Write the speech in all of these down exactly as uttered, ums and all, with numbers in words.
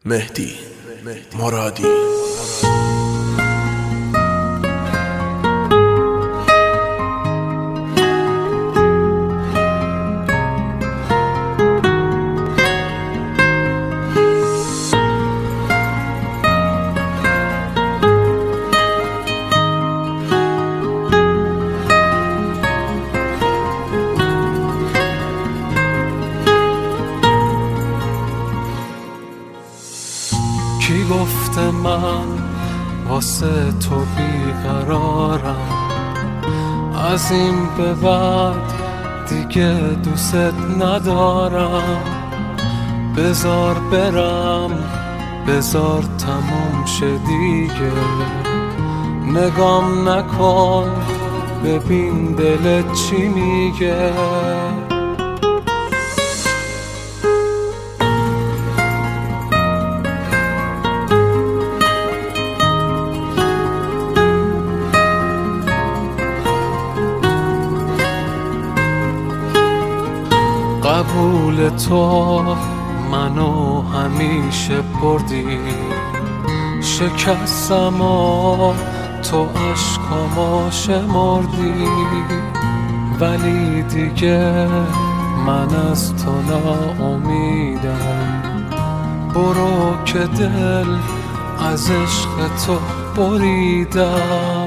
مهدی مرادی. کی گفته من واسه تو بیقرارم، از این به بعد دیگه دوست ندارم. بذار برم، بذار تموم شه دیگه، نگام نکن ببین دلت چی میگه. قبول تو منو همیشه بردی، شکستم و تو عشقامو شمردی، ولی دیگه من از تو ناامیدم. برو که دل از عشق تو بریدم.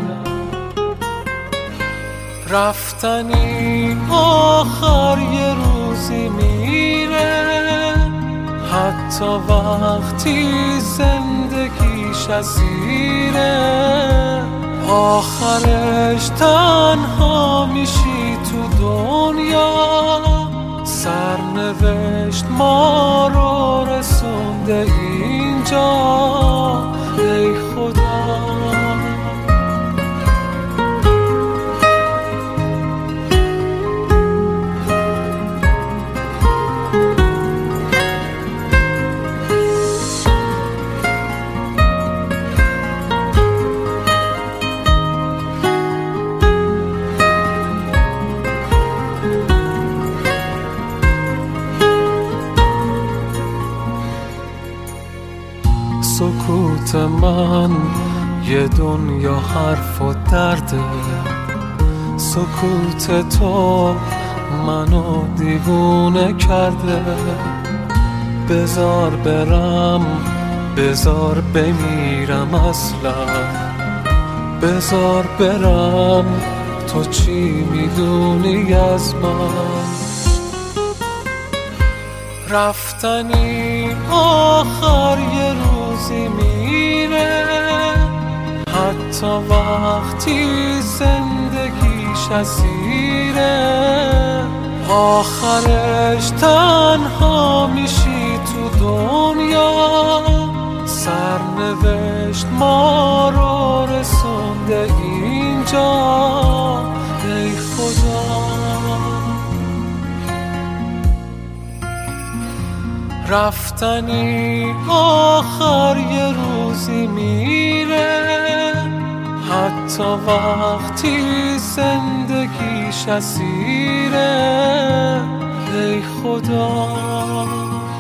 رفتنی آخر یه روزی میره، حتی وقتی زندگیش اسیره. آخرش تنها میشی تو دنیا، سرنوشت ما رو رسونده اینجا. ای خدا سکوت من یه دنیا حرف و درده، سکوت تو منو دیوونه کرده. بذار برم، بذار بمیرم اصلا، بذار برم، تو چی میدونی از من؟ رفتنی آخر یه روزی میره، حتی وقتی زندگیش اسیره. آخرش تنها میشی تو دنیا، سرنوشت ما رو رسونده اینجا. ای خدا رفتنی آخر یه روزی میره، حتی وقتی زندگیش اسیره. ای خدا